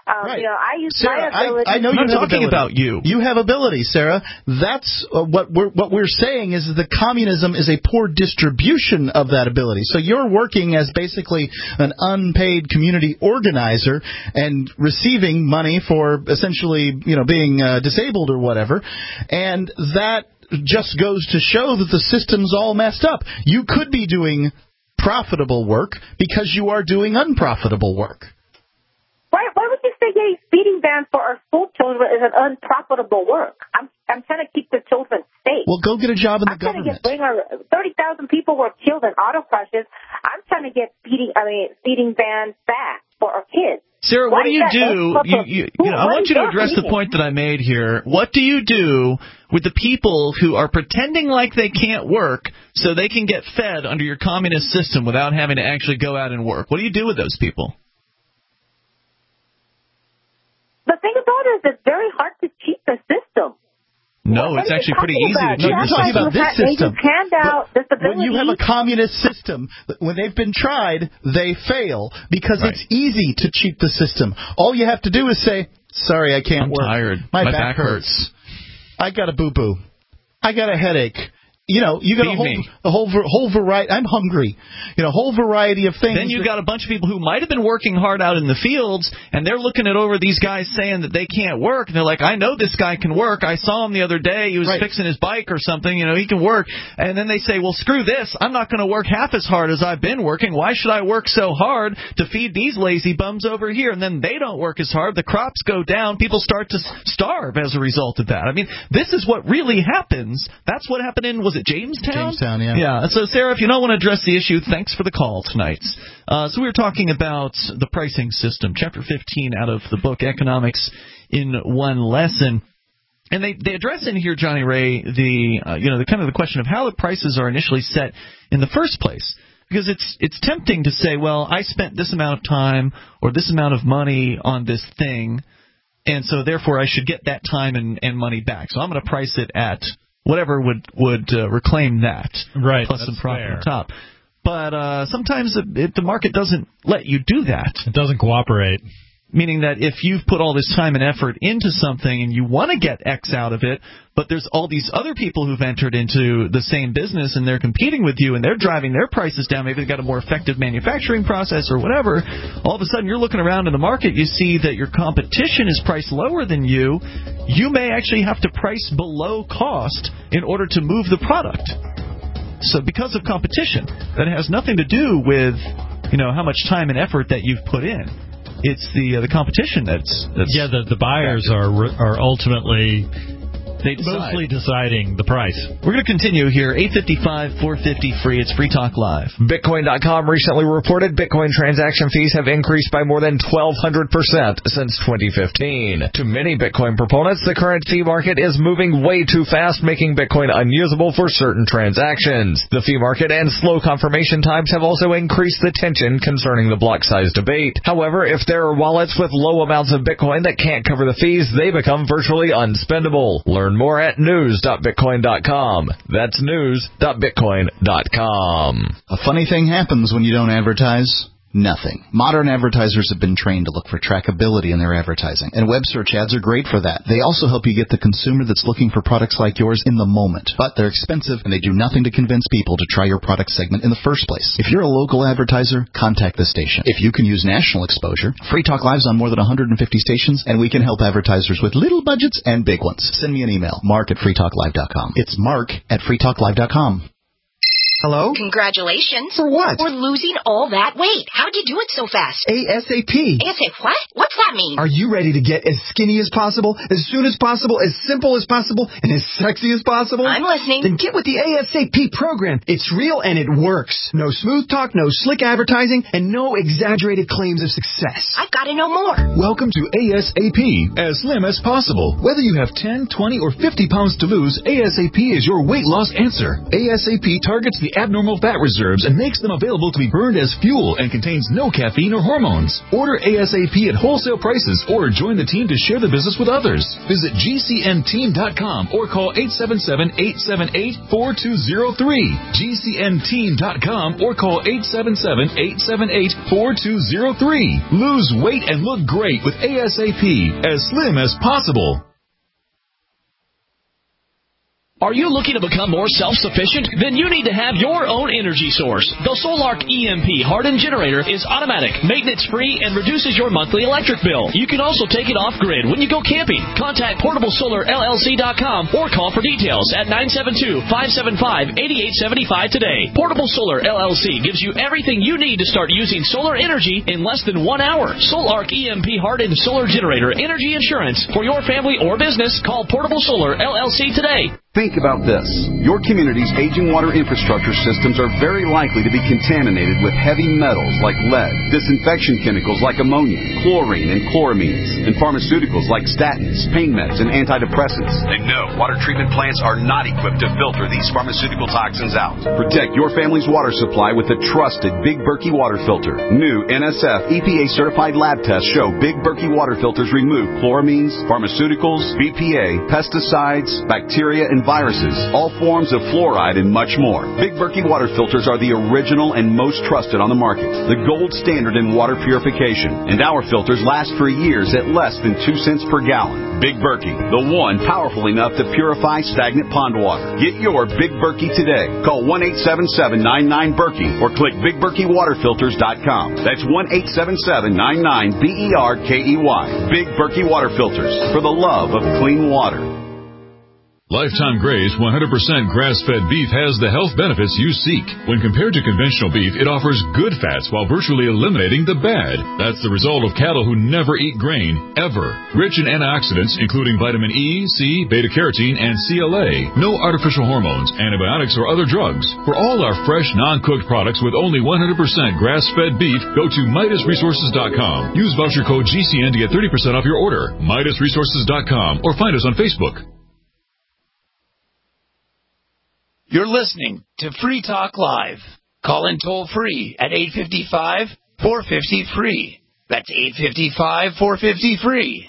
Um, Right. You know, I use Sarah, my ability. I, I know I'm you have talking ability. about you. You have ability, Sarah. That's uh, what we're what we're saying is that communism is a poor distribution of that ability. So you're working as basically an unpaid community organizer and receiving money for essentially, you know, being uh, disabled or whatever, and that just goes to show that the system's all messed up. You could be doing profitable work because you are doing unprofitable work. Why, why would you say getting feeding bans for our school children is an unprofitable work? I'm I'm trying to keep the children safe. Well, go get a job in the I'm government. trying to get bring our thirty thousand people were killed in auto crashes. I'm trying to get feeding I mean feeding bans back for our kids. Sarah, Why what do is you that do? You, you, you know, I want you to address the point that I made here. What do you do with the people who are pretending like they can't work so they can get fed under your communist system without having to actually go out and work? What do you do with those people? The thing about it is it's very hard to cheat the system. No, what it's actually pretty easy about? to cheat No, you're the talking system. about this They system. just hand out But disability. when you have a communist system, when they've been tried, they fail because Right. it's easy to cheat the system. All you have to do is say, sorry, I can't I'm work. tired. My, My back, back hurts. I got a boo-boo. I got a headache. You know, you got Feed a whole me. a whole whole variety. I'm hungry. You know, whole variety of things. Then you that- got a bunch of people who might have been working hard out in the fields, and they're looking at over these guys saying that they can't work. And they're like, I know this guy can work. I saw him the other day. He was Right. fixing his bike or something. You know, he can work. And then they say, well, screw this. I'm not going to work half as hard as I've been working. Why should I work so hard to feed these lazy bums over here? And then they don't work as hard. The crops go down. People start to starve as a result of that. I mean, this is what really happens. That's what happened in, was it Jamestown? Jamestown, yeah. Yeah. So, Sarah, if you don't want to address the issue, thanks for the call tonight. Uh, so we were talking about the pricing system, Chapter fifteen out of the book Economics in One Lesson. And they, they address in here, Johnny Ray, the uh, you know the kind of the question of how the prices are initially set in the first place. Because it's it's tempting to say, well, I spent this amount of time or this amount of money on this thing, and so therefore I should get that time and, and money back. So I'm going to price it at whatever would would uh, reclaim that, right? Plus some profit on top. But uh, sometimes it, it, the market doesn't let you do that. It doesn't cooperate. Meaning that if you've put all this time and effort into something and you want to get X out of it, but there's all these other people who've entered into the same business and they're competing with you and they're driving their prices down, maybe they've got a more effective manufacturing process or whatever, all of a sudden you're looking around in the market, you see that your competition is priced lower than you, you may actually have to price below cost in order to move the product. So because of competition, that has nothing to do with, you know, how much time and effort that you've put in. It's the uh, the competition that's, that's yeah. The the buyers are are ultimately they decide. mostly deciding the price. We're going to continue here. eight fifty-five, four fifty free. It's Free Talk Live. Bitcoin dot com recently reported Bitcoin transaction fees have increased by more than twelve hundred percent since twenty fifteen. To many Bitcoin proponents, the current fee market is moving way too fast, making Bitcoin unusable for certain transactions. The fee market and slow confirmation times have also increased the tension concerning the block size debate. However, if there are wallets with low amounts of Bitcoin that can't cover the fees, they become virtually unspendable. Learn more at news dot bitcoin dot com. That's news dot bitcoin dot com. A funny thing happens when you don't advertise. Nothing. Modern advertisers have been trained to look for trackability in their advertising, and web search ads are great for that. They also help you get the consumer that's looking for products like yours in the moment. But they're expensive, and they do nothing to convince people to try your product segment in the first place. If you're a local advertiser, contact the station. If you can use national exposure, Free Talk Live's on more than one hundred fifty stations, and we can help advertisers with little budgets and big ones. Send me an email, mark at free talk live dot com. It's mark at free talk live dot com. Hello? Congratulations. For what? For losing all that weight. How'd you do it so fast? ASAP. ASAP what? What's that mean? Are you ready to get as skinny as possible, as soon as possible, as simple as possible, and as sexy as possible? I'm listening. Then get with the ASAP program. It's real and it works. No smooth talk, no slick advertising, and no exaggerated claims of success. I've got to know more. Welcome to ASAP, as slim as possible. Whether you have ten, twenty, or fifty pounds to lose, ASAP is your weight loss answer. ASAP targets the the abnormal fat reserves and makes them available to be burned as fuel and contains no caffeine or hormones. Order ASAP at wholesale prices or join the team to share the business with others. Visit G C N team dot com or call eight seven seven, eight seven eight, four two zero three. G C N team dot com or call eight seven seven, eight seven eight, four two zero three. Lose weight and look great with ASAP, as slim as possible. Are you looking to become more self-sufficient? Then you need to have your own energy source. The Solark E M P hardened generator is automatic, maintenance-free, and reduces your monthly electric bill. You can also take it off-grid when you go camping. Contact portable solar L L C dot com or call for details at nine seven two, five seven five, eight eight seven five today. Portable Solar L L C gives you everything you need to start using solar energy in less than one hour. Solark E M P hardened solar generator energy insurance for your family or business. Call Portable Solar L L C today. Think about this. Your community's aging water infrastructure systems are very likely to be contaminated with heavy metals like lead, disinfection chemicals like ammonia, chlorine and chloramines, and pharmaceuticals like statins, pain meds, and antidepressants. And no, water treatment plants are not equipped to filter these pharmaceutical toxins out. Protect your family's water supply with the trusted Big Berkey water filter. New N S F E P A certified lab tests show Big Berkey water filters remove chloramines, pharmaceuticals, B P A, pesticides, bacteria, and viruses, all forms of fluoride, and much more. Big Berkey water filters are the original and most trusted on the market, the gold standard in water purification, and our filters last for years at less than two cents per gallon. Big Berkey, the one powerful enough to purify stagnant pond water. Get your Big Berkey today. Call one eight seven seven, nine nine, Berkey or click big berkey water filters dot com. That's one eight seven seven, nine nine, B E R K E Y. Big Berkey water filters, for the love of clean water. Lifetime Graze one hundred percent grass-fed beef has the health benefits you seek. When compared to conventional beef, it offers good fats while virtually eliminating the bad. That's the result of cattle who never eat grain, ever. Rich in antioxidants, including vitamin E, C, beta-carotene, and C L A. No artificial hormones, antibiotics, or other drugs. For all our fresh, non-cooked products with only one hundred percent grass-fed beef, go to Midas Resources dot com. Use voucher code G C N to get thirty percent off your order. Midas Resources dot com or find us on Facebook. You're listening to Free Talk Live. Call in toll free at eight five five, four five zero, free. That's eight five five, four five zero, free.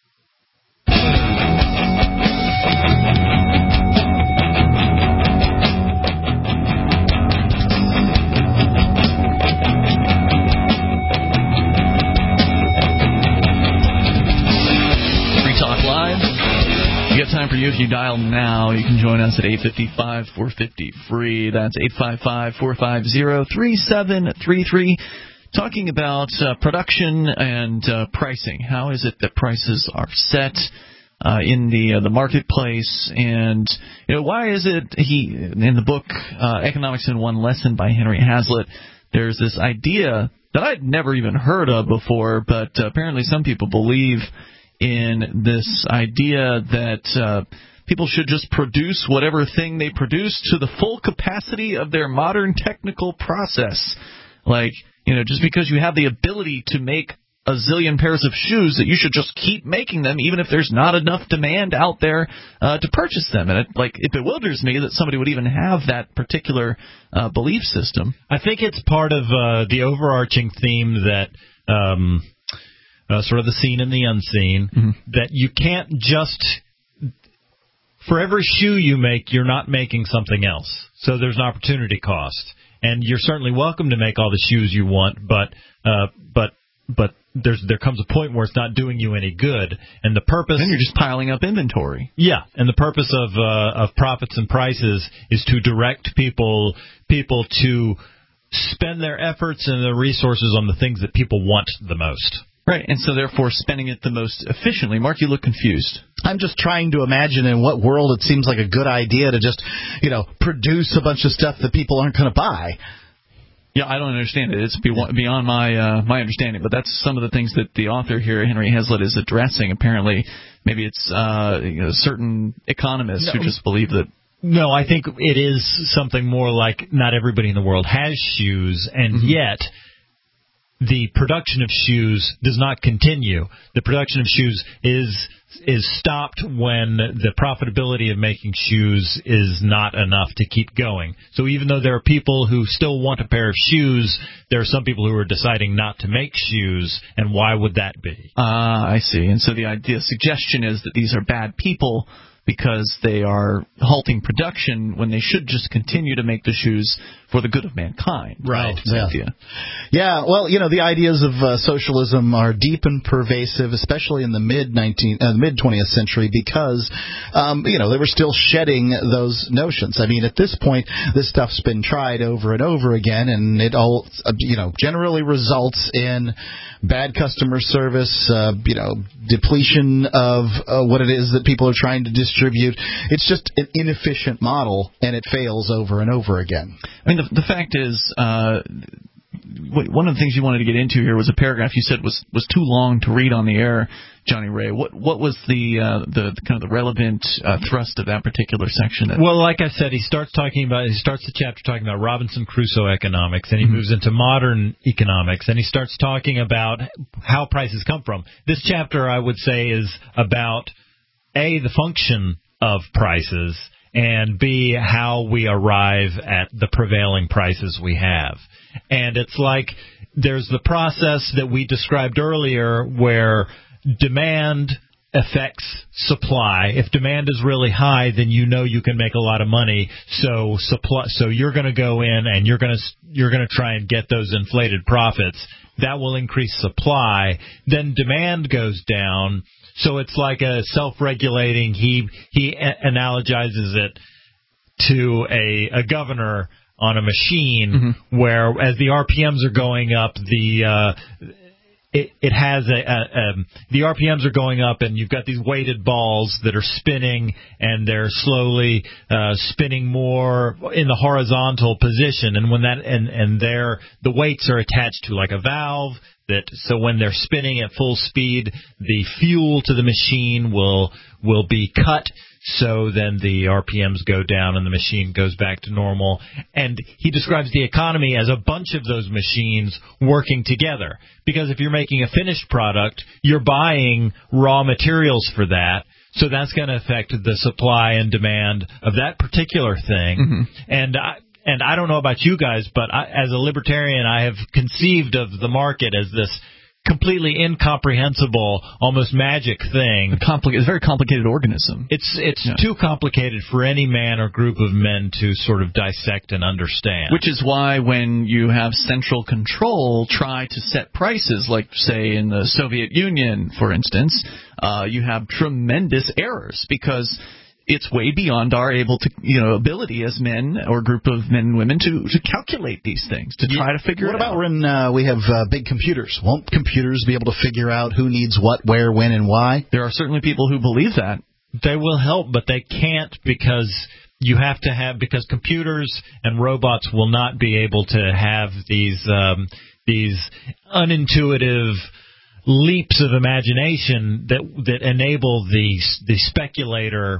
Time for you. If you dial now, you can join us at eight five five, four five zero, free. That's eight five five, four five zero, three seven three three. Talking about uh, production and uh, pricing. How is it that prices are set uh, in the uh, the marketplace? And you know, why is it he in the book uh, Economics in One Lesson by Henry Hazlitt? There's this idea that I'd never even heard of before, but uh, apparently some people believe in this idea that uh, people should just produce whatever thing they produce to the full capacity of their modern technical process. Like, you know, just because you have the ability to make a zillion pairs of shoes, that you should just keep making them, even if there's not enough demand out there uh, to purchase them. And it, like, it bewilders me that somebody would even have that particular uh, belief system. I think it's part of uh, the overarching theme that um, – Uh, sort of the seen and the unseen, mm-hmm. that you can't just, for every shoe you make, you're not making something else. So there's an opportunity cost. And you're certainly welcome to make all the shoes you want, but uh, but but there's there comes a point where it's not doing you any good. And the purpose... Then you're just piling up inventory. Yeah, and the purpose of uh, of profits and prices is to direct people people to spend their efforts and their resources on the things that people want the most. Right, and so therefore spending it the most efficiently. Mark, you look confused. I'm just trying to imagine in what world it seems like a good idea to just, you know, produce a bunch of stuff that people aren't going to buy. Yeah, I don't understand it. It's beyond my uh, my understanding, but that's some of the things that the author here, Henry Hazlitt, is addressing. Apparently, maybe it's uh, you know, certain economists no. who just believe that. No, I think it is something more like not everybody in the world has shoes, and mm-hmm. yet the production of shoes does not continue. The production of shoes is is stopped when the profitability of making shoes is not enough to keep going. So even though there are people who still want a pair of shoes, there are some people who are deciding not to make shoes, and why would that be? Ah, uh, I see. And so the idea, suggestion is that these are bad people because they are halting production when they should just continue to make the shoes for the good of mankind. Right. Oh, yeah. Idea. yeah. Well, you know, the ideas of uh, socialism are deep and pervasive, especially in the mid nineteenth, uh, mid twentieth century, because um, you know they were still shedding those notions. I mean, at this point, this stuff's been tried over and over again, and it all, uh, you know, generally results in bad customer service, uh, you know, depletion of uh, what it is that people are trying to distribute. It's just an inefficient model, and it fails over and over again. I mean, the, the fact is, uh, one of the things you wanted to get into here was a paragraph you said was, was too long to read on the air, Johnny Ray. What what was the uh, the, the kind of the relevant uh, thrust of that particular section? That well, like I said, he starts talking about he starts the chapter talking about Robinson Crusoe economics, and he mm-hmm. moves into modern economics, and he starts talking about how prices come from. This chapter, I would say, is about A, the function of prices, and B, how we arrive at the prevailing prices we have. And it's like there's the process that we described earlier where demand affects supply. If demand is really high, then you know you can make a lot of money. So supply, so you're going to go in and you're going to you're going to try and get those inflated profits. That will increase supply. Then demand goes down. So it's like a self-regulating. He he analogizes it to a a governor on a machine, mm-hmm. where as the R P Ms are going up, the uh, it, it has a, a, a the R P Ms are going up, and you've got these weighted balls that are spinning, and they're slowly uh, spinning more in the horizontal position, and when that and and they're the weights are attached to like a valve. That so when they're spinning at full speed, the fuel to the machine will will be cut. So then the R P Ms go down and the machine goes back to normal. And he describes the economy as a bunch of those machines working together. Because if you're making a finished product, you're buying raw materials for that. So that's going to affect the supply and demand of that particular thing. Mm-hmm. And I, and I don't know about you guys, but I, as a libertarian, I have conceived of the market as this completely incomprehensible, almost magic thing. A compli- it's a very complicated organism. It's it's yeah. too complicated for any man or group of men to sort of dissect and understand. Which is why when you have central control try to set prices, like, say, in the Soviet Union, for instance, uh, you have tremendous errors because it's way beyond our able to, you know, ability as men or group of men and women to, to calculate these things, to try to figure what it out. What about when uh, we have uh, big computers? Won't computers be able to figure out who needs what, where, when, and why? There are certainly people who believe that. They will help, but they can't because you have to have, because computers and robots will not be able to have these um, these unintuitive leaps of imagination that that enable the the speculator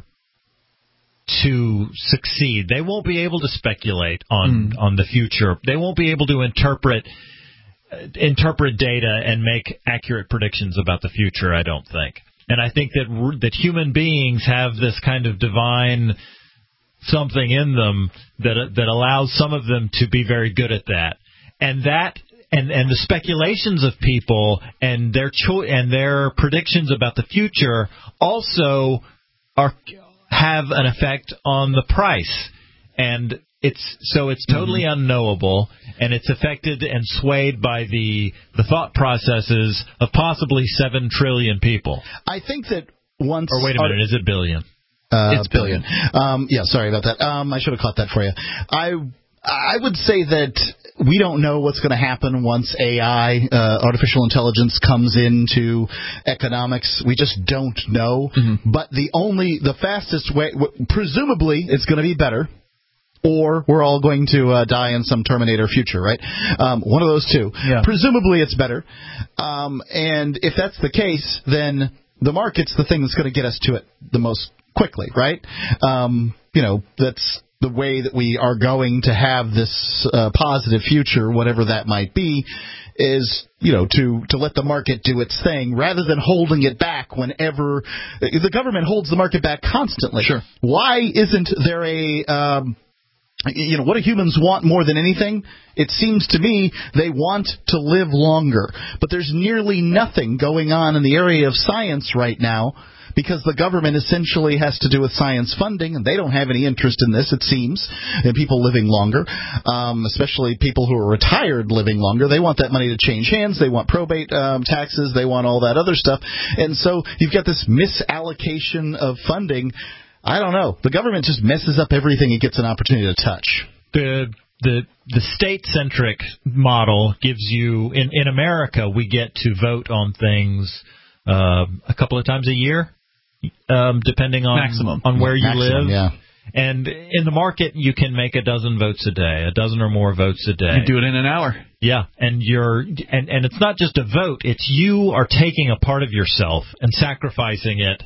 to succeed. They won't be able to speculate on mm. on the future. They won't be able to interpret uh, interpret data and make accurate predictions about the future, I don't think. And I think that that human beings have this kind of divine something in them that that allows some of them to be very good at that. And that and and the speculations of people and their cho- and their predictions about the future also are have an effect on the price, and it's so it's totally mm-hmm. unknowable, and it's affected and swayed by the the thought processes of possibly seven trillion people. I think that once or wait a minute, uh, is it billion? Uh, it's billion. billion. Um, yeah, sorry about that. Um, I should have caught that for you. I I would say that we don't know what's going to happen once A I, uh, artificial intelligence, comes into economics. We just don't know. Mm-hmm. But the only, the fastest way, presumably it's going to be better, or we're all going to uh, die in some Terminator future, right? Um, one of those two. Yeah. Presumably it's better. Um, and if that's the case, then the market's the thing that's going to get us to it the most quickly, right? Um, you know, that's the way that we are going to have this uh, positive future, whatever that might be, is, you know, to, to let the market do its thing rather than holding it back whenever the government holds the market back constantly. Sure. Why isn't there a, um, you know, what do humans want more than anything? It seems to me they want to live longer. But there's nearly nothing going on in the area of science right now because the government essentially has to do with science funding, and they don't have any interest in this, it seems, in people living longer, um, especially people who are retired living longer. They want that money to change hands. They want probate um, taxes. They want all that other stuff. And so you've got this misallocation of funding. I don't know. The government just messes up everything it gets an opportunity to touch. The the the state-centric model gives you, in, in America, we get to vote on things uh, a couple of times a year. Um, depending on Maximum. on where you Maximum, live. Yeah. And in the market, you can make a dozen votes a day, a dozen or more votes a day. You do it in an hour. Yeah, and you're and, and it's not just a vote. It's you are taking a part of yourself and sacrificing it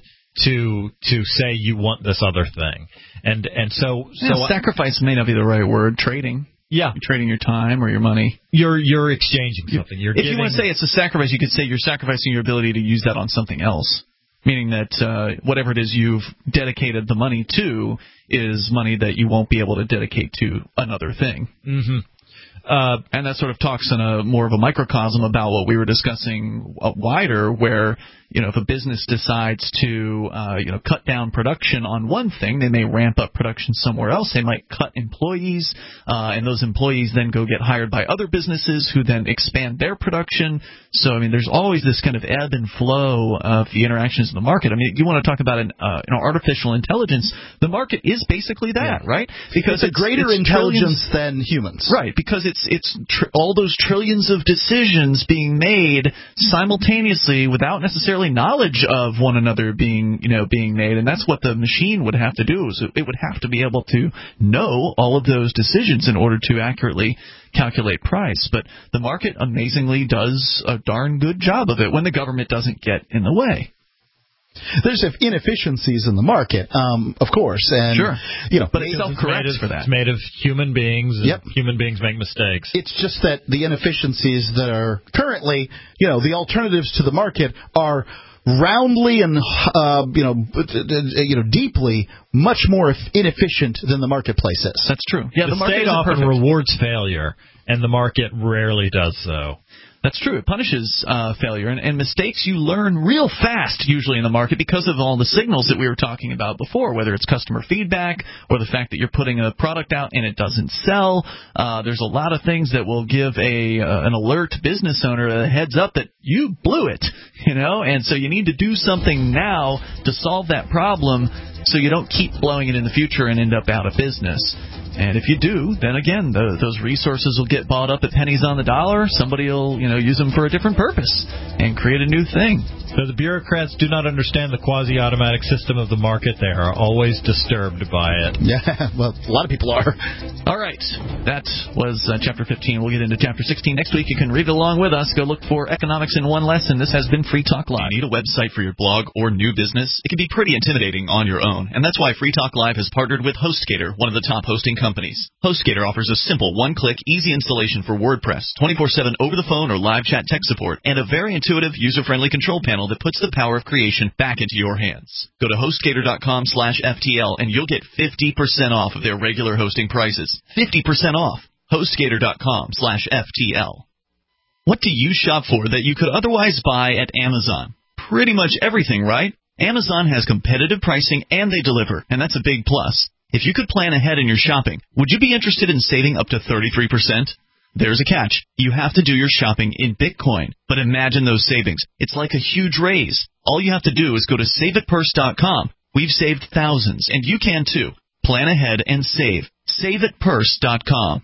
to to say you want this other thing. And and so Yeah, so sacrifice may not be the right word. Trading. Yeah, you're trading your time or your money. You're you're exchanging something. You're if giving, you want to say it's a sacrifice, you could say you're sacrificing your ability to use that on something else. Meaning that uh, whatever it is you've dedicated the money to is money that you won't be able to dedicate to another thing. Mm-hmm. Uh, and that sort of talks in a more of a microcosm about what we were discussing uh, wider, where you know if a business decides to uh, you know cut down production on one thing, they may ramp up production somewhere else. They might cut employees, uh, and those employees then go get hired by other businesses who then expand their production. So I mean, there's always this kind of ebb and flow of the interactions in the market. I mean, you want to talk about an uh, you know artificial intelligence? The market is basically that, yeah. right? Because it's a greater it's intelligence than humans, right? Because it's it's tr- all those trillions of decisions being made simultaneously without necessarily knowledge of one another being you know being made, and that's what the machine would have to do. Is it would have to be able to know all of those decisions in order to accurately calculate price. But the market amazingly does a darn good job of it when the government doesn't get in the way. There's inefficiencies in the market, um, of course, and sure, you know, but it self-corrects for that. It's made of human beings, and yep. human beings make mistakes. It's just that the inefficiencies that are currently, you know, the alternatives to the market are roundly and uh, you know, you know, deeply much more inefficient than the marketplace is. That's true. Yeah, the, the market state often perfect. rewards failure, and the market rarely does so. That's true. It punishes uh, failure and, and mistakes. You learn real fast, usually in the market, because of all the signals that we were talking about before, whether it's customer feedback or the fact that you're putting a product out and it doesn't sell. Uh, there's a lot of things that will give a uh, an alert business owner a heads up that you blew it, you know, and so you need to do something now to solve that problem so you don't keep blowing it in the future and end up out of business. And if you do, then again, the, those resources will get bought up at pennies on the dollar. Somebody will, you know, use them for a different purpose and create a new thing. So the bureaucrats do not understand the quasi-automatic system of the market. They are always disturbed by it. Yeah, well, a lot of people are. All right, that was uh, Chapter fifteen. We'll get into Chapter sixteen next week. You can read it along with us. Go look for Economics in One Lesson. This has been Free Talk Live. You need a website for your blog or new business? It can be pretty intimidating on your own, and that's why Free Talk Live has partnered with HostGator, one of the top hosting companies. HostGator offers a simple one-click, easy installation for WordPress, twenty-four seven over the phone or live chat tech support, and a very intuitive, user-friendly control panel that puts the power of creation back into your hands. Go to HostGator.com slash FTL and you'll get fifty percent off of their regular hosting prices. fifty percent off. HostGator.com slash FTL. What do you shop for that you could otherwise buy at Amazon? Pretty much everything, right? Amazon has competitive pricing and they deliver, and that's a big plus. If you could plan ahead in your shopping, would you be interested in saving up to thirty-three percent? There's a catch. You have to do your shopping in Bitcoin. But imagine those savings. It's like a huge raise. All you have to do is go to save it purse dot com. We've saved thousands, and you can too. Plan ahead and save. save it purse dot com.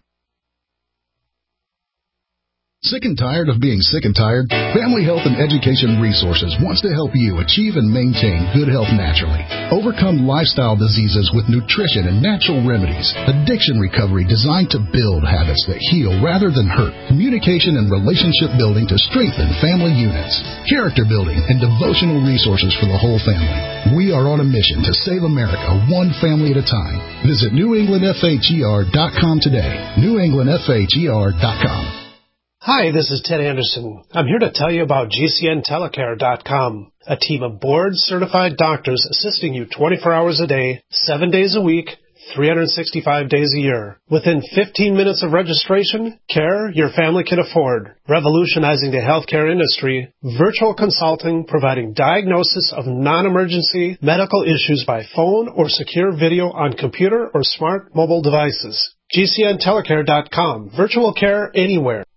Sick and tired of being sick and tired? Family Health and Education Resources wants to help you achieve and maintain good health naturally. Overcome lifestyle diseases with nutrition and natural remedies. Addiction recovery designed to build habits that heal rather than hurt. Communication and relationship building to strengthen family units. Character building and devotional resources for the whole family. We are on a mission to save America one family at a time. Visit New England F H E R dot com today. New England F H E R dot com. Hi, this is Ted Anderson. I'm here to tell you about G C N telecare dot com, a team of board-certified doctors assisting you twenty-four hours a day, seven days a week, three hundred sixty-five days a year. Within fifteen minutes of registration, care your family can afford. Revolutionizing the healthcare industry, virtual consulting providing diagnosis of non-emergency medical issues by phone or secure video on computer or smart mobile devices. G C N telecare dot com. Virtual care anywhere.